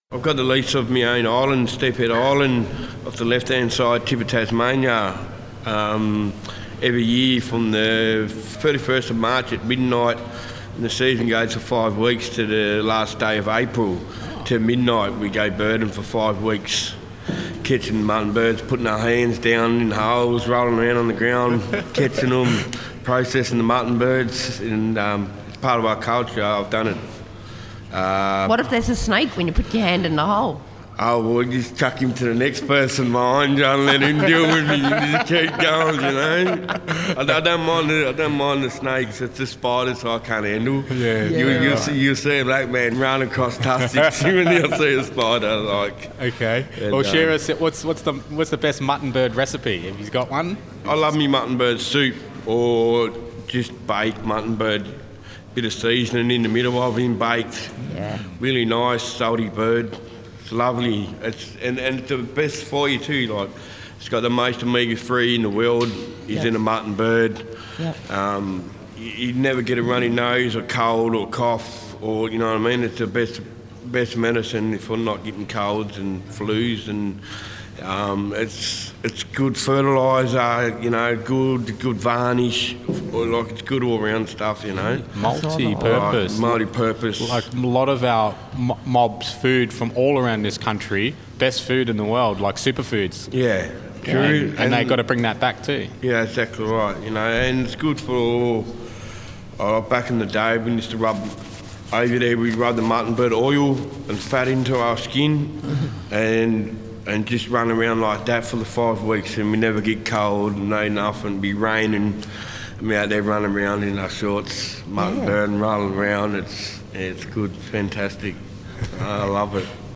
I've got the lease of my own island, Stephead Island, off the left-hand side, tip of Tasmania. Every year from the 31st of March at midnight, and the season goes for 5 weeks to the last day of April. To midnight, we go birding for 5 weeks, catching mutton birds, putting our hands down in holes, rolling around on the ground, catching them, processing the mutton birds, and it's part of our culture. I've done it. What if there's a snake when you put your hand in the hole? Oh, well, just chuck him to the next person behind you and let him deal with me. Just keep going, you know. I don't mind the snakes. It's the spiders I can't handle. You'll see a black man run across tussocks when you'll see a spider. Okay. And, Well, share us. What's the best mutton bird recipe? Have you got one? I love me mutton bird soup or just baked mutton bird. Bit of seasoning in the middle of him, baked. Yeah. Really nice, salty bird. It's lovely. And it's the best for you too. Like, it's got the most omega-3 in the world. Is in a mutton bird. Yep. You never get a runny nose or cold or cough, or you know what I mean. It's the best medicine if we're not getting colds and flus, and it's good fertiliser. You know, good varnish. Or like it's good all round stuff. You know. Multi-purpose. Multi-purpose. Like a lot of our mobs' food from all around this country, best food in the world, like superfoods. Yeah. True. And they got to bring that back too. Yeah, exactly right. You know, and it's good for. Back in the day, we used to rub over there. We'd rub the mutton bird oil and fat into our skin, and just run around like that for the 5 weeks, and we never get cold, no nothing. Be raining, and we out there running around in our shorts, mutton bird and rolling around. It's good, fantastic. I love it.